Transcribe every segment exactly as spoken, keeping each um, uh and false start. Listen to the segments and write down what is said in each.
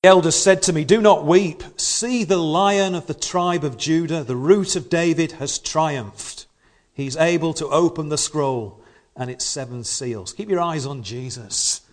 The elders said to me, "Do not weep. See, the Lion of the tribe of Judah, the Root of David, has triumphed. He's able to open the scroll and its seven seals." Keep your eyes on Jesus.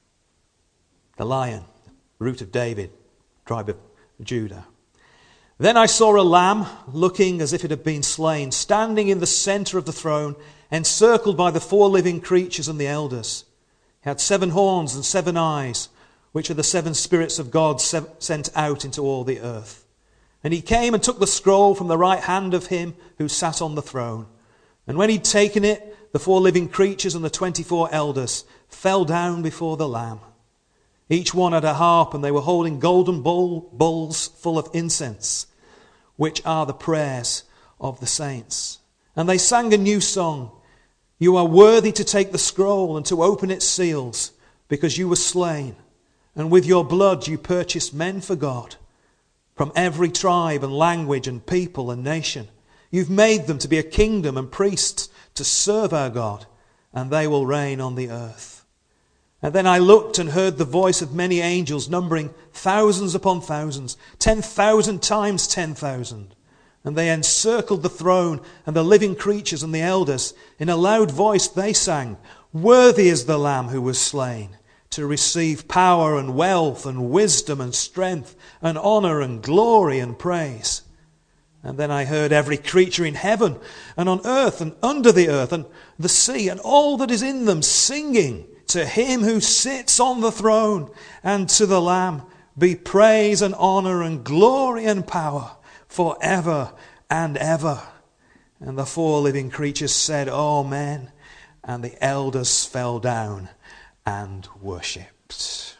The Lion, Root of David, tribe of Judah. Then I saw a lamb, looking as if it had been slain, standing in the center of the throne, encircled by the four living creatures and the elders. He had seven horns and seven eyes, which are the seven spirits of God sent out into all the earth. And he came and took the scroll from the right hand of him who sat on the throne. And when he'd taken it, the four living creatures and the twenty-four elders fell down before the Lamb. Each one had a harp, and they were holding golden bowl, bowls full of incense, which are the prayers of the saints. And they sang a new song. "You are worthy to take the scroll and to open its seals, because you were slain. And with your blood you purchased men for God from every tribe and language and people and nation. You've made them to be a kingdom and priests to serve our God, and they will reign on the earth." And then I looked and heard the voice of many angels, numbering thousands upon thousands, ten thousand times ten thousand. And they encircled the throne and the living creatures and the elders. In a loud voice they sang, "Worthy is the Lamb who was slain to receive power and wealth and wisdom and strength and honor and glory and praise." And then I heard every creature in heaven and on earth and under the earth and the sea and all that is in them singing, "To him who sits on the throne and to the Lamb be praise and honor and glory and power forever and ever." And the four living creatures said, "Amen." And the elders fell down and worshipped.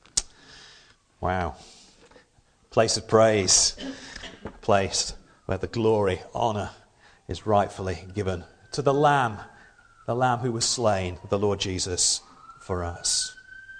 Wow. Place of praise. A place where the glory, honor is rightfully given to the Lamb, the Lamb who was slain, the Lord Jesus, for us.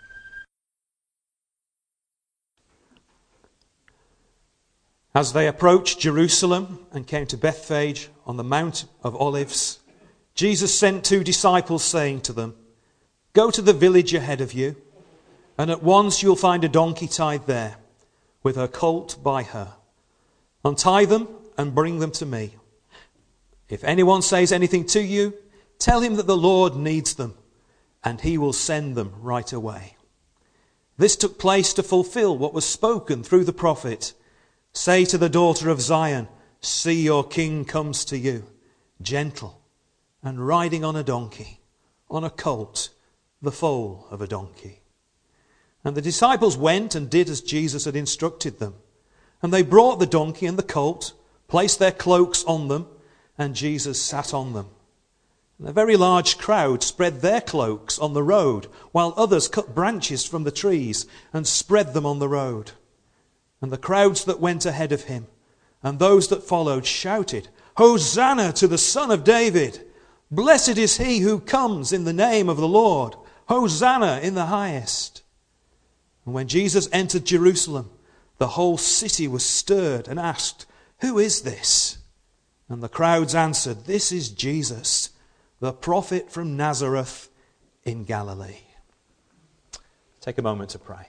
As they approached Jerusalem and came to Bethphage on the Mount of Olives, Jesus sent two disciples, saying to them, "Go to the village ahead of you, and at once you'll find a donkey tied there, with her colt by her. Untie them and bring them to me. If anyone says anything to you, tell him that the Lord needs them, and he will send them right away." This took place to fulfill what was spoken through the prophet. "Say to the daughter of Zion, see your king comes to you, gentle and riding on a donkey, on a colt, the foal of a donkey." And the disciples went and did as Jesus had instructed them. And they brought the donkey and the colt, placed their cloaks on them, and Jesus sat on them. And a very large crowd spread their cloaks on the road, while others cut branches from the trees and spread them on the road. And the crowds that went ahead of him and those that followed shouted, "Hosanna to the Son of David! Blessed is he who comes in the name of the Lord! Hosanna in the highest!" And when Jesus entered Jerusalem, the whole city was stirred and asked, "Who is this?" And the crowds answered, "This is Jesus, the prophet from Nazareth in Galilee." Take a moment to pray.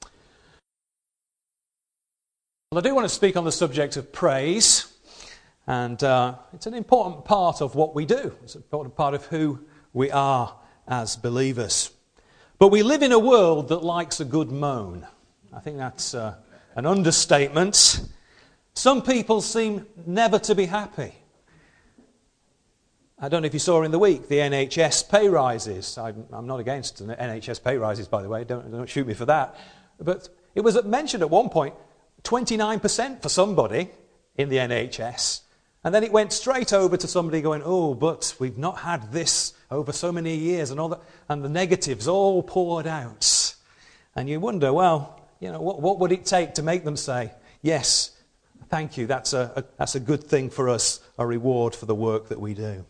Well, I do want to speak on the subject of praise, and uh, it's an important part of what we do. It's an important part of who we are as believers. But we live in a world that likes a good moan. I think that's uh, an understatement. Some people seem never to be happy. I don't know if you saw in the week the N H S pay rises. I'm, I'm not against N H S pay rises, by the way. Don't, don't shoot me for that. But it was mentioned at one point, twenty-nine percent for somebody in the N H S. And then it went straight over to somebody going, "Oh, but we've not had this over so many years," and all that, and the negatives all poured out. And you wonder, well, you know, what, what would it take to make them say, "Yes, thank you, that's a, a that's a good thing for us, a reward for the work that we do."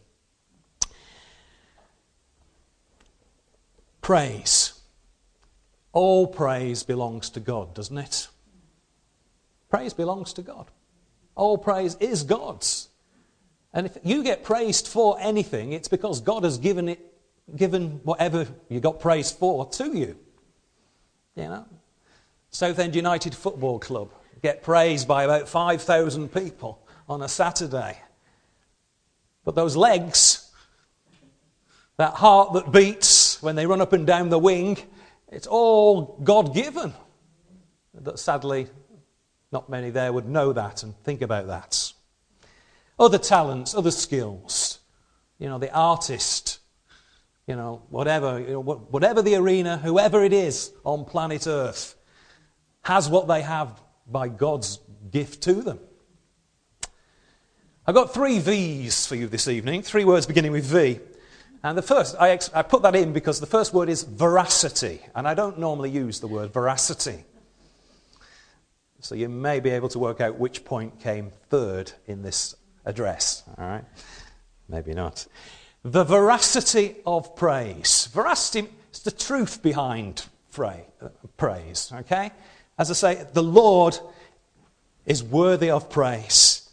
Praise. All praise belongs to God, doesn't it? Praise belongs to God. All praise is God's. And if you get praised for anything, it's because God has given it, given whatever you got praised for to you. You know? Southend United Football Club get praised by about five thousand people on a Saturday. But those legs, that heart that beats when they run up and down the wing, it's all God-given. But sadly, not many there would know that and think about that. Other talents, other skills. You know, the artist, you know, whatever, you know, whatever the arena, whoever it is on planet Earth, has what they have by God's gift to them. I've got three V's for you this evening, three words beginning with V. And the first, I, ex- I put that in because the first word is veracity, and I don't normally use the word veracity. So you may be able to work out which point came third in this address, all right? Maybe not. The veracity of praise. Veracity is the truth behind praise, okay? As I say, the Lord is worthy of praise.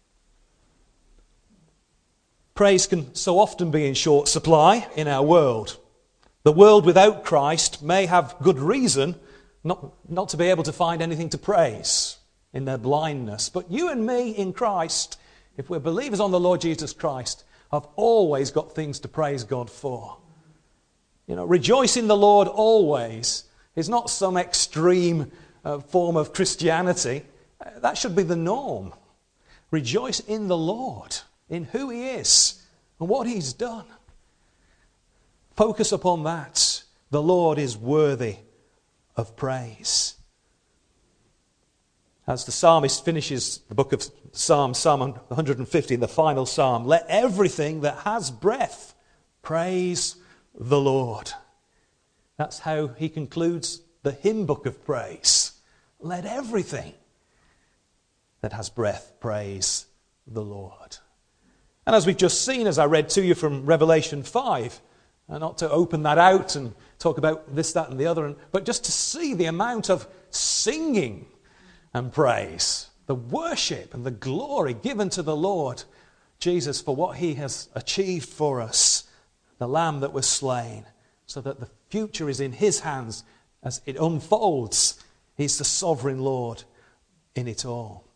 Praise can so often be in short supply in our world. The world without Christ may have good reason not, not to be able to find anything to praise in their blindness. But you and me in Christ, if we're believers on the Lord Jesus Christ, have always got things to praise God for. You know, rejoice in the Lord always is not some extreme uh, form of Christianity. Uh, that should be the norm. Rejoice in the Lord, in who He is and what He's done. Focus upon that. The Lord is worthy of praise. As the psalmist finishes the book of Psalms, Psalm one hundred fifty, the final psalm, let everything that has breath praise the Lord. That's how he concludes the hymn book of praise. Let everything that has breath praise the Lord. And as we've just seen, as I read to you from Revelation five, and not to open that out and talk about this, that, and the other, but just to see the amount of singing and praise, the worship and the glory given to the Lord Jesus for what He has achieved for us, the Lamb that was slain, so that the future is in His hands as it unfolds. He's the sovereign Lord in it all.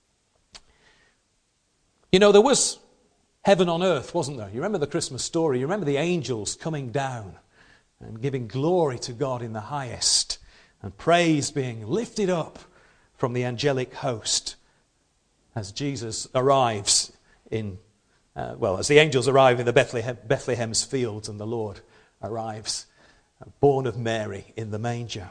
You know, there was heaven on earth, wasn't there? You remember the Christmas story. You remember the angels coming down and giving glory to God in the highest, and praise being lifted up from the angelic host as Jesus arrives in, uh, well, as the angels arrive in the Bethlehem, Bethlehem's fields, and the Lord arrives, uh, born of Mary in the manger.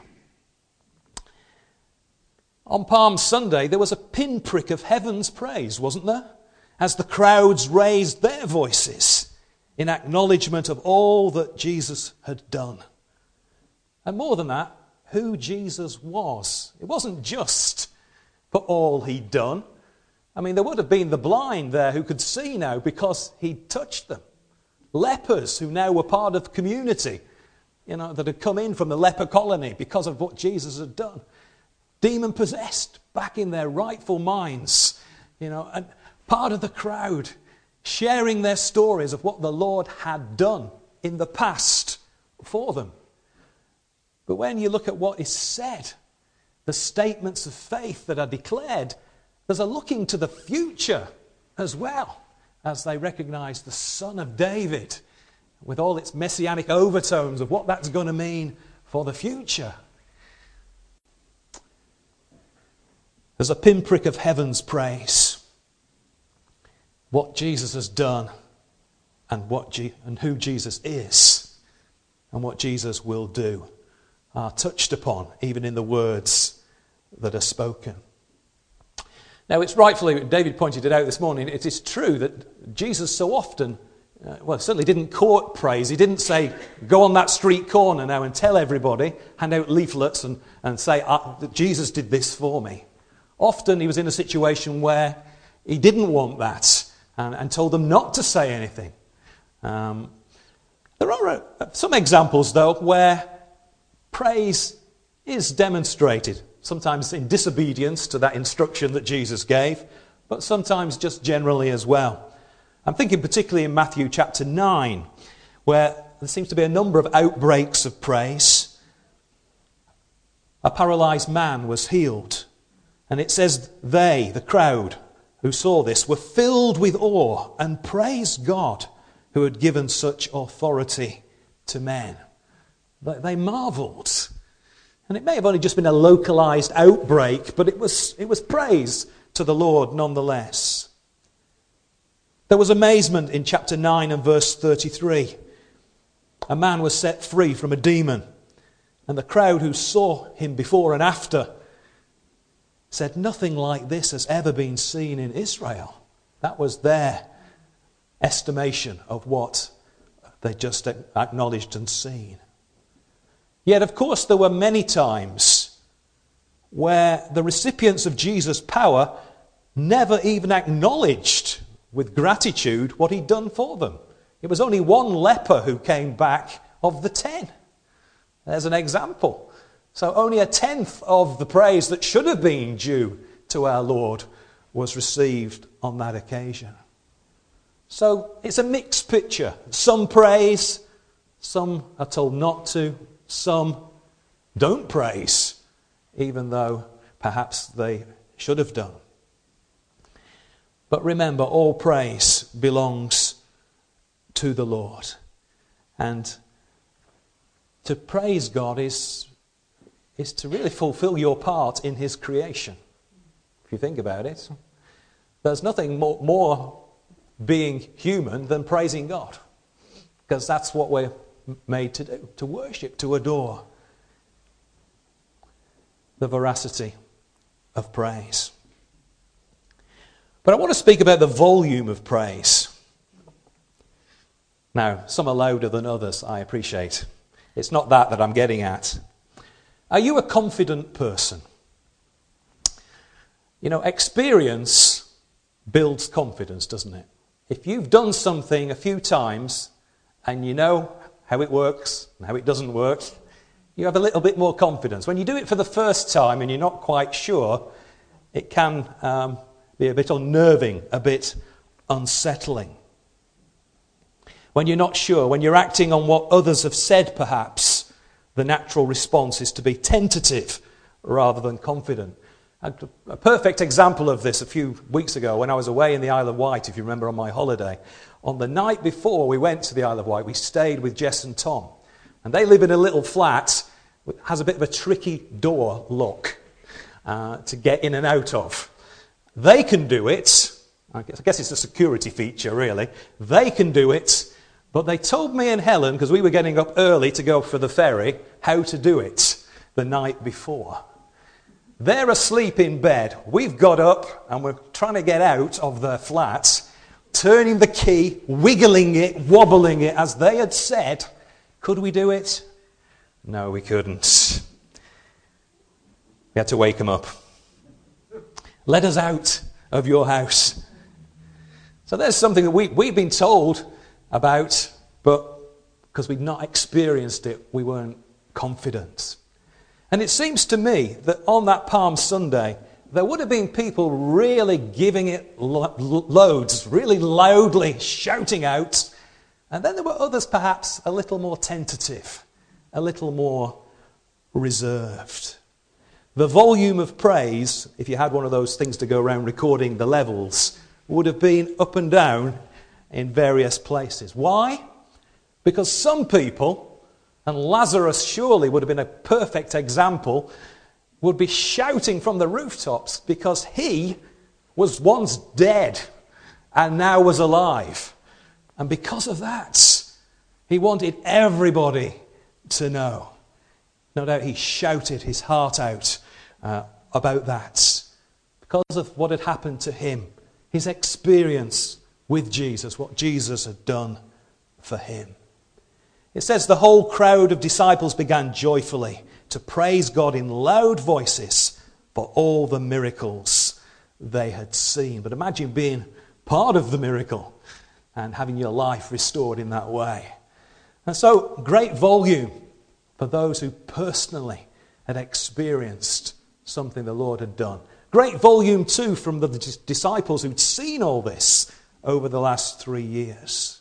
On Palm Sunday, there was a pinprick of heaven's praise, wasn't there? As the crowds raised their voices in acknowledgement of all that Jesus had done. And more than that, who Jesus was. It wasn't just for all He'd done. I mean, there would have been the blind there who could see now because He'd touched them. Lepers who now were part of the community, you know, that had come in from the leper colony because of what Jesus had done. Demon-possessed, back in their rightful minds, you know, and part of the crowd sharing their stories of what the Lord had done in the past for them. But when you look at what is said, the statements of faith that are declared, there's a looking to the future as well, as they recognize the Son of David with all its messianic overtones of what that's going to mean for the future. There's a pinprick of heaven's praise. What Jesus has done and what G- and who Jesus is and what Jesus will do are touched upon even in the words that are spoken. Now, it's rightfully, David pointed it out this morning, it is true that Jesus so often, uh, well, certainly didn't court praise. He didn't say, go on that street corner now and tell everybody, hand out leaflets and, and say, uh, that Jesus did this for me. Often he was in a situation where he didn't want that and, and told them not to say anything. Um, there are uh, some examples, though, where praise is demonstrated, sometimes in disobedience to that instruction that Jesus gave, but sometimes just generally as well. I'm thinking particularly in Matthew chapter nine, where there seems to be a number of outbreaks of praise. a paralyzed man was healed. And it says they, the crowd who saw this, were filled with awe and praised God who had given such authority to men. They marveled. And it may have only just been a localized outbreak, but it was, it was praise to the Lord nonetheless. There was amazement in chapter nine and verse thirty-three. A man was set free from a demon, and the crowd who saw him before and after said, "Nothing like this has ever been seen in Israel." That was their estimation of what they just acknowledged and seen. Yet, of course, there were many times where the recipients of Jesus' power never even acknowledged with gratitude what he'd done for them. It was only one leper who came back of the ten. There's an example. So only a tenth of the praise that should have been due to our Lord was received on that occasion. So it's a mixed picture. Some praise, some are told not to, some don't praise, even though perhaps they should have done. But remember, all praise belongs to the Lord. And to praise God is, is to really fulfill your part in his creation. If you think about it, there's nothing more, more being human than praising God. Because that's what we're made to do, to worship, to adore. The veracity of praise. But I want to speak about the volume of praise. Now, some are louder than others, I appreciate. It's not that that I'm getting at. Are you a confident person? You know, experience builds confidence, doesn't it? If you've done something a few times and you know how it works and how it doesn't work, you have a little bit more confidence. When you do it for the first time and you're not quite sure, it can um, be a bit unnerving, a bit unsettling. When you're not sure, when you're acting on what others have said perhaps, the natural response is to be tentative rather than confident. A perfect example of this a few weeks ago when I was away in the Isle of Wight, if you remember, on my holiday. On the night before we went to the Isle of Wight, we stayed with Jess and Tom. And they live in a little flat that has a bit of a tricky door lock uh, to get in and out of. They can do it. I guess it's a security feature, really. They can do it. But they told me and Helen, because we were getting up early to go for the ferry, how to do it the night before. They're asleep in bed. We've got up and we're trying to get out of their flat, turning the key, wiggling it, wobbling it, as they had said. Could we do it? No, we couldn't. We had to wake them up. Let us out of your house. So there's something that we, we've been told about, but because we'd not experienced it, we weren't confident. And it seems to me that on that Palm Sunday, there would have been people really giving it lo- loads, really loudly shouting out. And then there were others perhaps a little more tentative, a little more reserved. The volume of praise, if you had one of those things to go around recording the levels, would have been up and down in various places. Why? Because some people, and Lazarus surely would have been a perfect example, would be shouting from the rooftops because he was once dead and now was alive. And because of that, he wanted everybody to know. No doubt he shouted his heart out uh, about that because of what had happened to him, his experience with Jesus, what Jesus had done for him. It says the whole crowd of disciples began joyfully to praise God in loud voices for all the miracles they had seen. But imagine being part of the miracle and having your life restored in that way. And so, great volume for those who personally had experienced something the Lord had done. Great volume too from the disciples who'd seen all this over the last three years.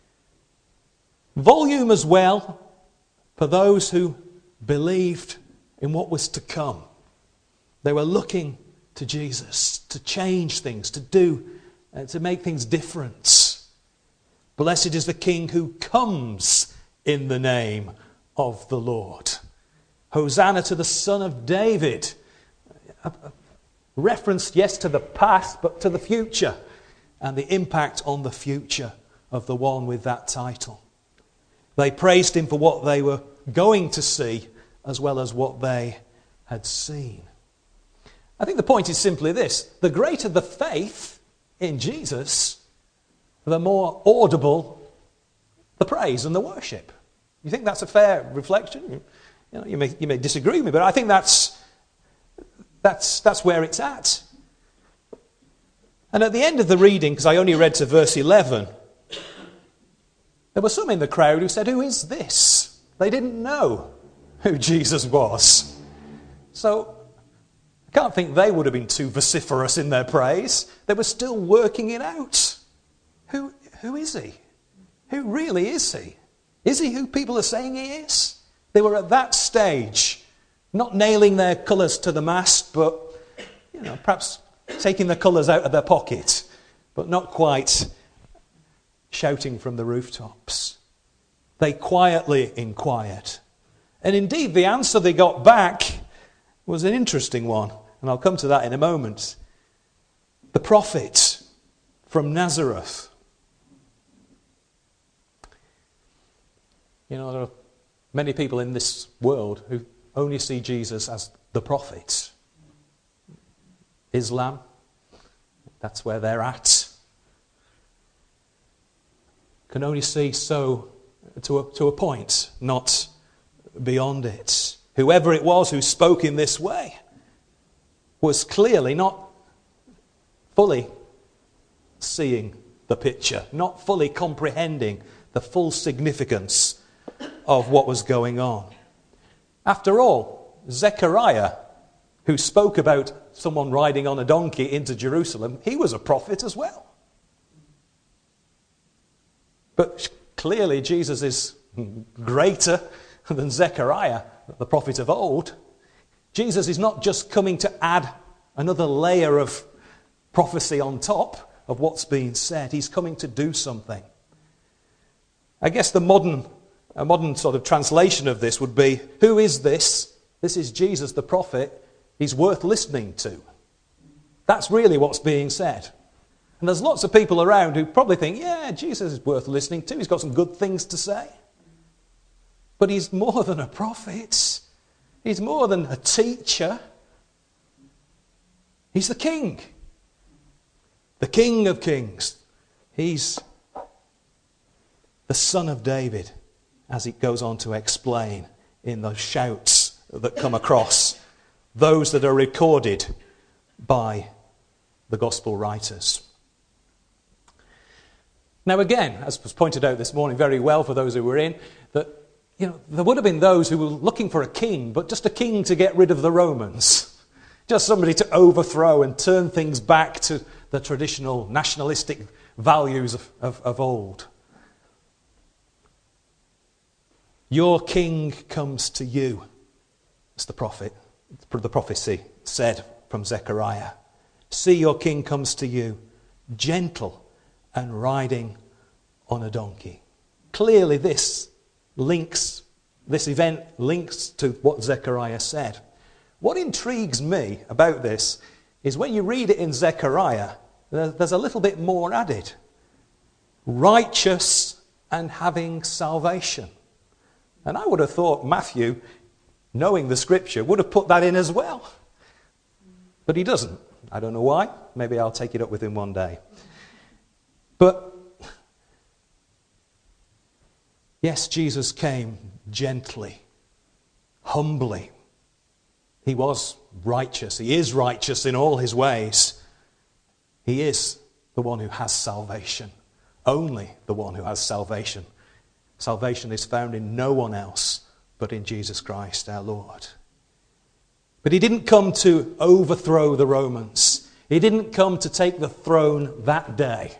Volume as well for those who believed in what was to come. They were looking to Jesus to change things, to do, uh, to make things different. Blessed is the King who comes in the name of the Lord. Hosanna to the Son of David. A, a reference, yes, to the past, but to the future, and the impact on the future of the one with that title. They praised him for what they were going to see, as well as what they had seen. I think the point is simply this: the greater the faith in Jesus, the more audible the praise and the worship. You think that's a fair reflection? You know, you may, you may disagree with me, but I think that's, that's, that's where it's at. And at the end of the reading, because I only read to verse eleven, there were some in the crowd who said, "Who is this?" They didn't know who Jesus was. So I can't think they would have been too vociferous in their praise. They were still working it out. Who, who is he? Who really is he? Is he who people are saying he is? They were at that stage, not nailing their colours to the mast, but you know, perhaps taking the colours out of their pocket, but not quite shouting from the rooftops. They quietly inquired. And indeed, the answer they got back was an interesting one, and I'll come to that in a moment. The prophet from Nazareth. You know, there are many people in this world who only see Jesus as the prophet. Islam, that's where they're at. Can only see so to a, to a point, not beyond it. Whoever it was who spoke in this way was clearly not fully seeing the picture, not fully comprehending the full significance of what was going on. After all, Zechariah, who spoke about someone riding on a donkey into Jerusalem, he was a prophet as well. But clearly Jesus is greater than Zechariah, the prophet of old. Jesus is not just coming to add another layer of prophecy on top of what's being said. He's coming to do something. I guess the modern, a modern sort of translation of this would be, who is this? This is Jesus the prophet. He's worth listening to. That's really what's being said. And there's lots of people around who probably think, yeah, Jesus is worth listening to. He's got some good things to say. But he's more than a prophet. He's more than a teacher. He's the King. The King of Kings. He's the Son of David, as it goes on to explain in those shouts that come across, those that are recorded by the gospel writers. Now again, as was pointed out this morning very well for those who were in, that you know, there would have been those who were looking for a king, but just a king to get rid of the Romans. Just somebody to overthrow and turn things back to the traditional nationalistic values of, of, of old. Your king comes to you, as the prophet, the prophecy said from Zechariah. See, your king comes to you, gentle and riding on a donkey. Clearly this links, this event links to what Zechariah said. What intrigues me about this is when you read it in Zechariah, there's a little bit more added. Righteous and having salvation. And I would have thought Matthew, knowing the scripture, would have put that in as well. But he doesn't. I don't know why. Maybe I'll take it up with him one day. But yes, Jesus came gently, humbly. He was righteous. He is righteous in all his ways. He is the one who has salvation. Only the one who has salvation. Salvation is found in no one else but in Jesus Christ our Lord. But he didn't come to overthrow the Romans. He didn't come to take the throne that day.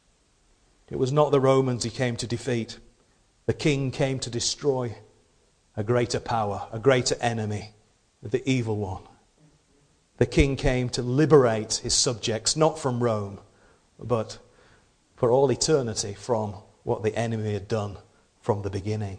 It was not the Romans he came to defeat. The king came to destroy a greater power, a greater enemy, the evil one. The king came to liberate his subjects, not from Rome, but for all eternity from what the enemy had done from the beginning.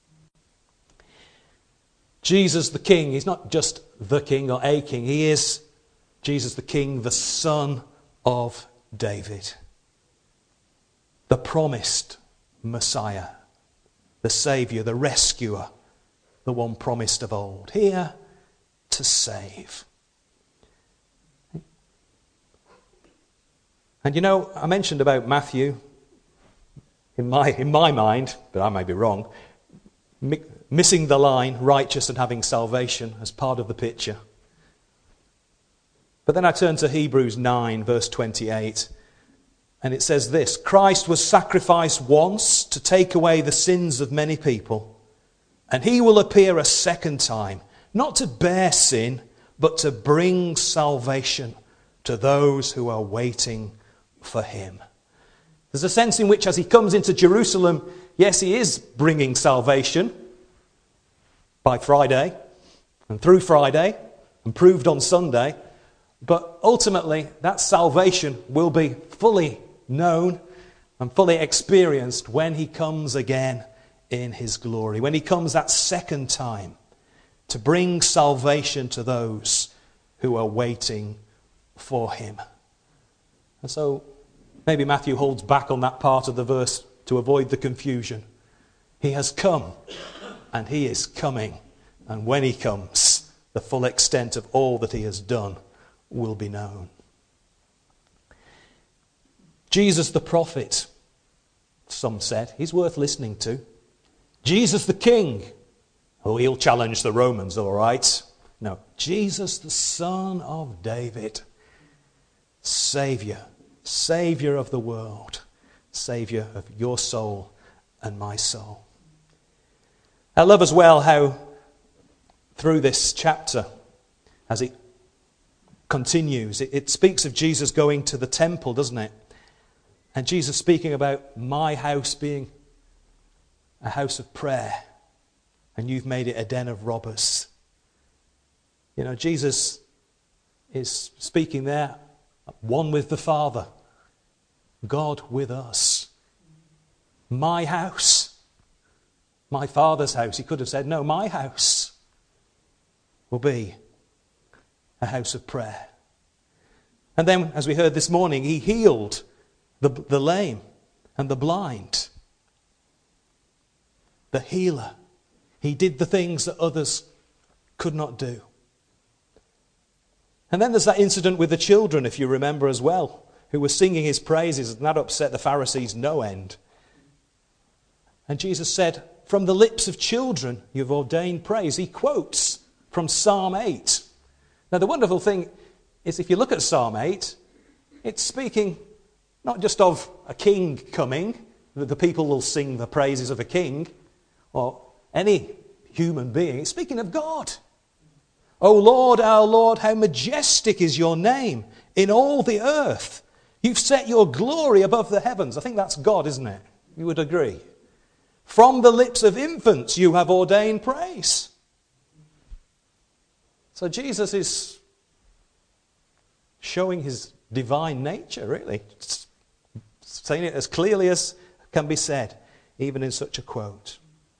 Jesus the King, he's not just the King or a King. He is Jesus the King, the Son of David. The promised Messiah, the Saviour, the Rescuer, the one promised of old, here to save. And you know, I mentioned about Matthew, in my, in my mind, but I may be wrong, mi- missing the line, righteous and having salvation, as part of the picture. But then I turn to Hebrews nine, verse twenty-eight, and it says this: Christ was sacrificed once to take away the sins of many people, and he will appear a second time, not to bear sin, but to bring salvation to those who are waiting for him. There's a sense in which as he comes into Jerusalem, yes, he is bringing salvation by Friday and through Friday and proved on Sunday, but ultimately that salvation will be fully known and fully experienced when he comes again in his glory, when he comes that second time to bring salvation to those who are waiting for him. And so maybe Matthew holds back on that part of the verse to avoid the confusion. He has come and he is coming, and when he comes, the full extent of all that he has done will be known. Jesus the prophet, some said, he's worth listening to. Jesus the King, oh, he'll challenge the Romans, all right. No, Jesus the Son of David, Saviour, Saviour of the world, Saviour of your soul and my soul. I love as well how through this chapter, as it continues, it, it speaks of Jesus going to the temple, doesn't it? And Jesus speaking about my house being a house of prayer, and you've made it a den of robbers. You know, Jesus is speaking there, one with the Father, God with us. My house, my Father's house. He could have said, no, my house will be a house of prayer. And then, as we heard this morning, he healed the, the lame and the blind. The healer. He did the things that others could not do. And then there's that incident with the children, if you remember as well, who were singing his praises, and that upset the Pharisees no end. And Jesus said, from the lips of children you've ordained praise. He quotes from Psalm eight. Now the wonderful thing is, if you look at Psalm eight, it's speaking not just of a king coming, that the people will sing the praises of a king, or any human being. It's speaking of God. O Lord, our Lord, how majestic is your name in all the earth. You've set your glory above the heavens. I think that's God, isn't it? You would agree. From the lips of infants you have ordained praise. So Jesus is showing his divine nature, really. Saying it as clearly as can be said, even in such a quote.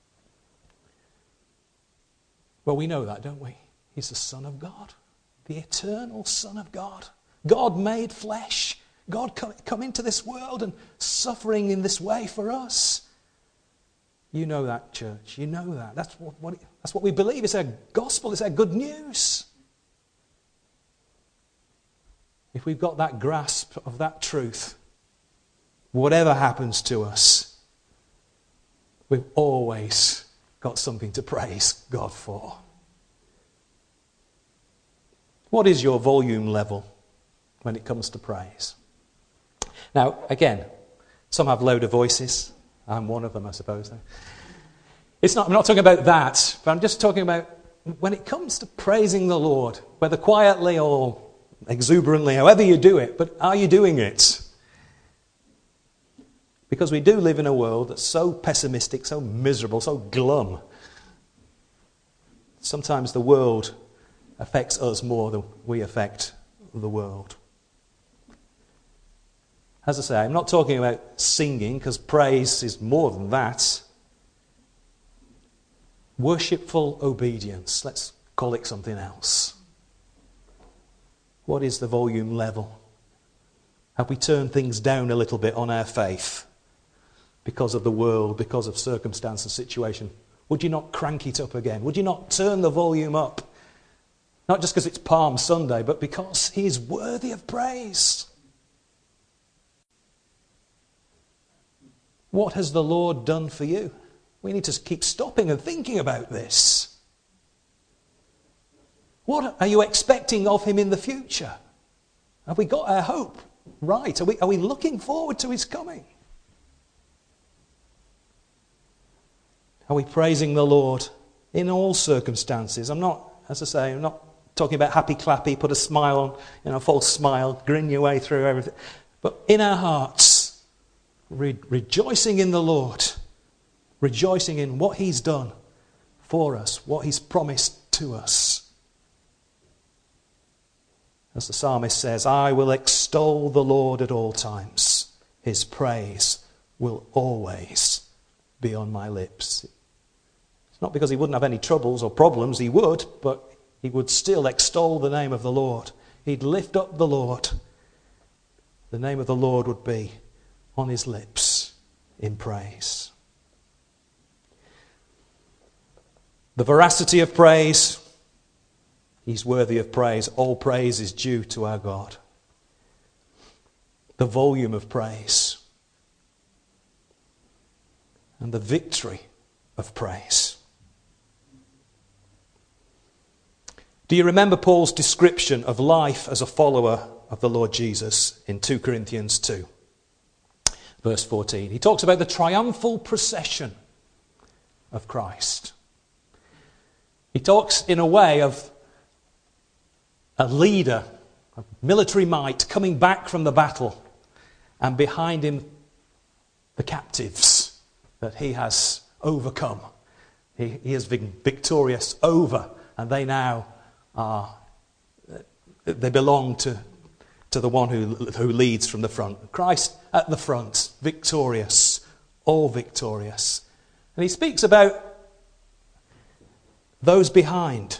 Well, we know that, don't we? He's the Son of God, the eternal Son of God. God made flesh. God come, come into this world and suffering in this way for us. You know that, church. You know that. That's what, what, that's what we believe. It's our gospel. It's our good news. If we've got that grasp of that truth, whatever happens to us, we've always got something to praise God for. What is your volume level when it comes to praise? Now, again, some have louder voices. I'm one of them, I suppose. It's not, I'm not talking about that, but I'm just talking about when it comes to praising the Lord, whether quietly or exuberantly, however you do it, but are you doing it? Because we do live in a world that's so pessimistic, so miserable, so glum. Sometimes the world affects us more than we affect the world. As I say, I'm not talking about singing, because praise is more than that. Worshipful obedience. Let's call it something else. What is the volume level? Have we turned things down a little bit on our faith because of the world, because of circumstance and situation? Would you not crank it up again? Would you not turn the volume up? Not just because it's Palm Sunday, but because he is worthy of praise. What has the Lord done for you? We need to keep stopping and thinking about this. What are you expecting of him in the future? Have we got our hope right? Are we, are we looking forward to his coming? Are we praising the Lord in all circumstances? I'm not, as I say, I'm not talking about happy clappy, put a smile on, you know, a false smile, grin your way through everything. But in our hearts, re- rejoicing in the Lord, rejoicing in what he's done for us, what he's promised to us. As the psalmist says, I will extol the Lord at all times. His praise will always be on my lips. It's not because he wouldn't have any troubles or problems, he would, but he would still extol the name of the Lord. He'd lift up the Lord. The name of the Lord would be on his lips in praise. The veracity of praise. He's worthy of praise. All praise is due to our God. The volume of praise. And the victory of praise. Do you remember Paul's description of life as a follower of the Lord Jesus in Second Corinthians two? Verse fourteen. He talks about the triumphal procession of Christ. He talks in a way of a leader, a military might coming back from the battle, and behind him the captives that he has overcome. He, he has been victorious over, and they now are, they belong to, to the one who, who leads from the front. Christ at the front, victorious, all victorious. And he speaks about those behind,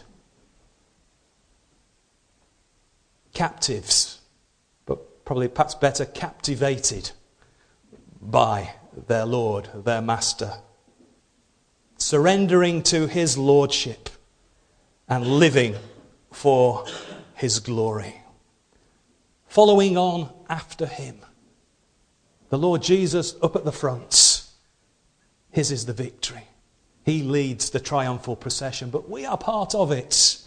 captives, but probably perhaps better, captivated by their Lord, their Master, surrendering to his lordship and living for his glory, following on after him. The Lord Jesus up at the front. His is the victory. He leads the triumphal procession, but we are part of it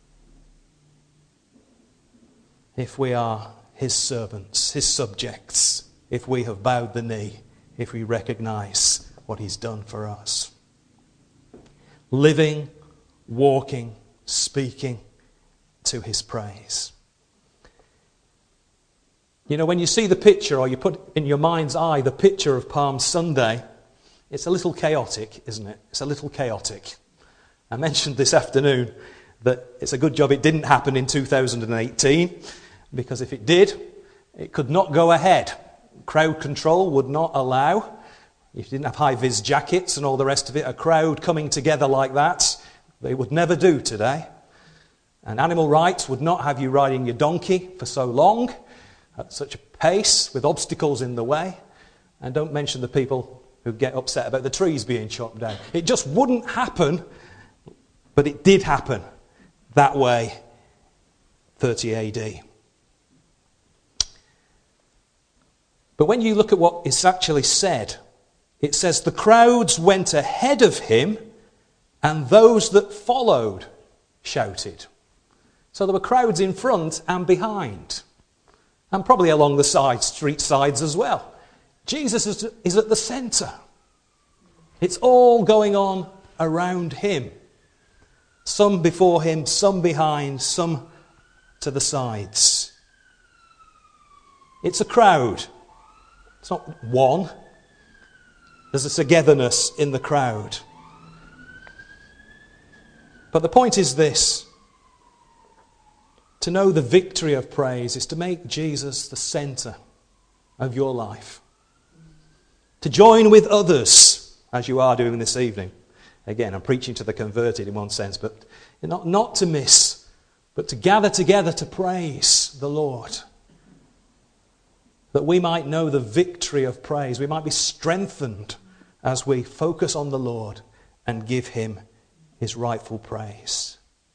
if we are his servants, his subjects, if we have bowed the knee, if we recognize what he's done for us. Living, walking, speaking to his praise. You know, when you see the picture, or you put in your mind's eye the picture of Palm Sunday, it's a little chaotic, isn't it? It's a little chaotic. I mentioned this afternoon that it's a good job it didn't happen in two thousand eighteen, because if it did, it could not go ahead. Crowd control would not allow. If you didn't have high-vis jackets and all the rest of it, a crowd coming together like that, they would never do today. And animal rights would not have you riding your donkey for so long, at such a pace, with obstacles in the way. And don't mention the people who get upset about the trees being chopped down. It just wouldn't happen, but it did happen that way, thirty A D. But when you look at what is actually said, it says the crowds went ahead of him and those that followed shouted. So there were crowds in front and behind, and probably along the side, street sides as well. Jesus is, is at the centre. It's all going on around him. Some before him, some behind, some to the sides. It's a crowd. It's not one. There's a togetherness in the crowd. But the point is this. To know the victory of praise is to make Jesus the centre of your life. To join with others, as you are doing this evening. Again, I'm preaching to the converted in one sense, but not, not to miss, but to gather together to praise the Lord. That we might know the victory of praise. We might be strengthened as we focus on the Lord and give him his rightful praise.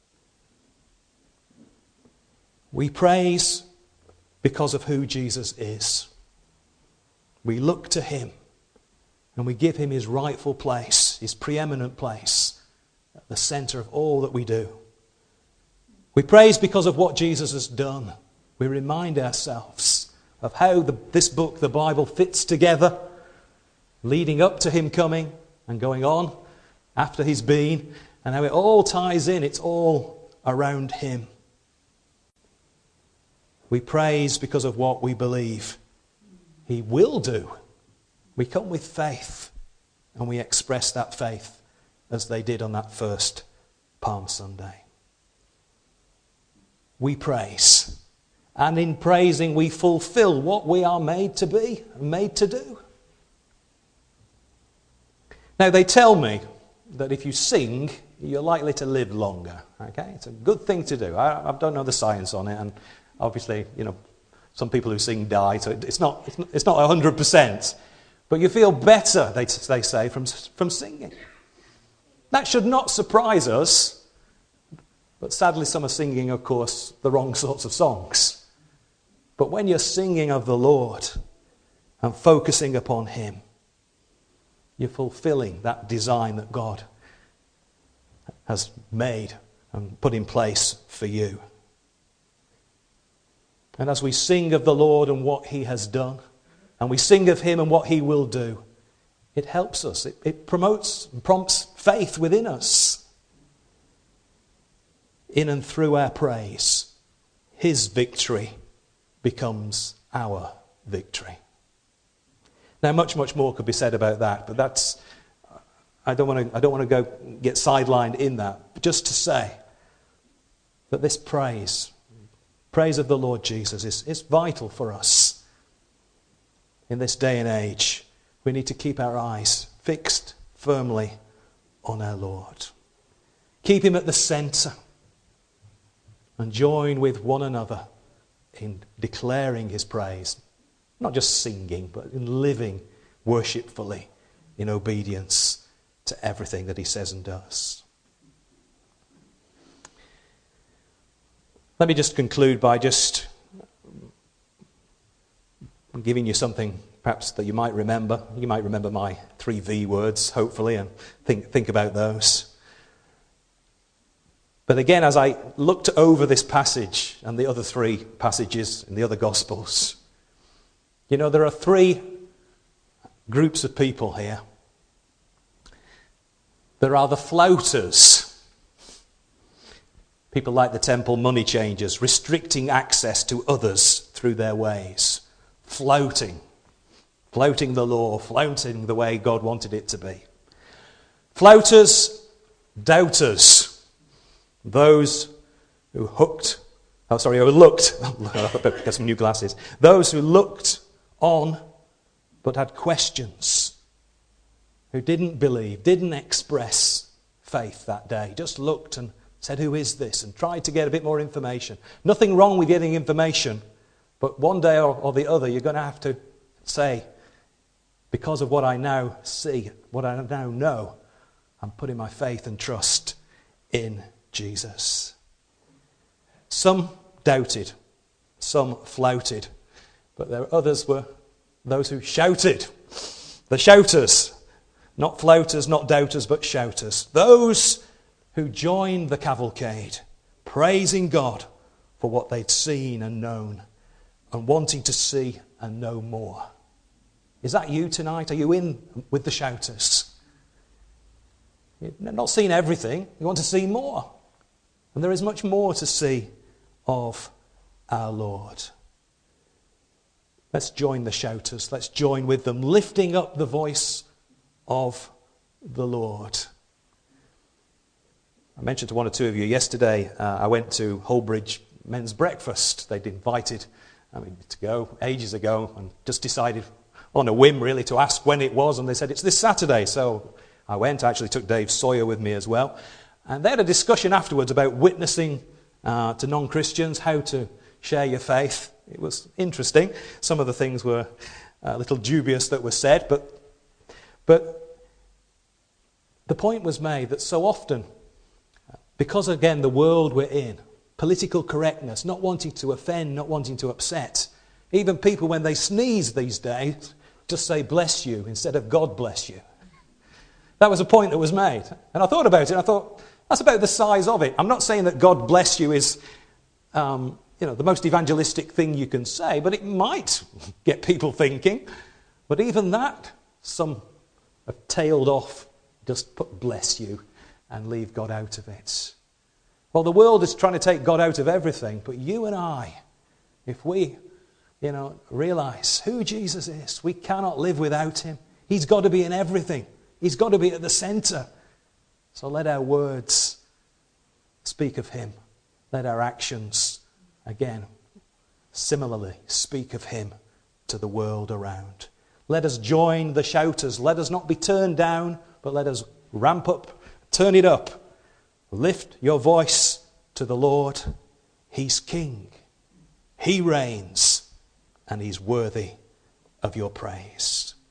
We praise because of who Jesus is. We look to him and we give him his rightful place, his preeminent place, at the centre of all that we do. We praise because of what Jesus has done. We remind ourselves of how the, this book, the Bible, fits together, leading up to him coming and going on after he's been, and how it all ties in. It's all around him. We praise because of what we believe he will do. We come with faith and we express that faith as they did on that first Palm Sunday. We praise. And in praising we fulfill what we are made to be, made to do. Now they tell me that if you sing, you're likely to live longer. Okay, it's a good thing to do. I, I don't know the science on it, and obviously, you know, some people who sing die, so it's not it's not, it's not one hundred percent. But you feel better, they, they say, from, from singing. That should not surprise us. But sadly, some are singing, of course, the wrong sorts of songs. But when you're singing of the Lord and focusing upon him, you're fulfilling that design that God has made and put in place for you. And as we sing of the Lord and what he has done, and we sing of him and what he will do, it helps us. It, it promotes and prompts faith within us. In and through our praise, his victory becomes our victory. Now, much, much more could be said about that, but that's, I don't want to, I don't want to go get sidelined in that. But just to say that this praise, praise of the Lord Jesus is, is vital for us. In this day and age, we need to keep our eyes fixed firmly on our Lord. Keep him at the centre and join with one another in declaring his praise. Not just singing, but in living worshipfully in obedience to everything that he says and does. Let me just conclude by just giving you something perhaps that you might remember. You might remember my three V words, hopefully, and think, think about those. But again, as I looked over this passage and the other three passages in the other Gospels, you know, there are three groups of people here. There are the flouters, people like the temple money changers, restricting access to others through their ways, flouting, flouting the law, flouting the way God wanted it to be. Flouters, doubters, those who hooked, oh sorry, who looked, I've got some new glasses, those who looked on but had questions, who didn't believe, didn't express faith that day, just looked and said, who is this? And tried to get a bit more information. Nothing wrong with getting information, but one day or, or the other you're going to have to say, because of what I now see, what I now know, I'm putting my faith and trust in Jesus. Some doubted, some flouted, but there were others were those who shouted. The shouters, not flouters, not doubters, but shouters. Those who joined the cavalcade, praising God for what they'd seen and known, and wanting to see and know more. Is that you tonight? Are you in with the shouters? You've not seen everything. You want to see more. And there is much more to see of our Lord. Let's join the shouters. Let's join with them, lifting up the voice of the Lord. I mentioned to one or two of you yesterday, uh, I went to Holbridge Men's Breakfast. They'd invited I mean, to go ages ago and just decided on a whim really to ask when it was, and they said it's this Saturday. So I went. I actually took Dave Sawyer with me as well. And they had a discussion afterwards about witnessing uh, to non-Christians, how to share your faith. It was interesting. Some of the things were a little dubious that were said, but but the point was made that so often, because again the world we're in, political correctness, not wanting to offend, not wanting to upset, even people when they sneeze these days just say bless you instead of God bless you. That was a point that was made. And I thought about it and I thought, that's about the size of it. I'm not saying that God bless you is um, you know, the most evangelistic thing you can say, but it might get people thinking. But even that, some have tailed off, just put bless you and leave God out of it. Well, the world is trying to take God out of everything, but you and I, if we, you know, realize who Jesus is, we cannot live without him. He's got to be in everything. He's got to be at the center. So let our words speak of him. Let our actions, again, similarly speak of him to the world around. Let us join the shouters. Let us not be turned down, but let us ramp up, turn it up. Lift your voice to the Lord. He's King. He reigns, and he's worthy of your praise.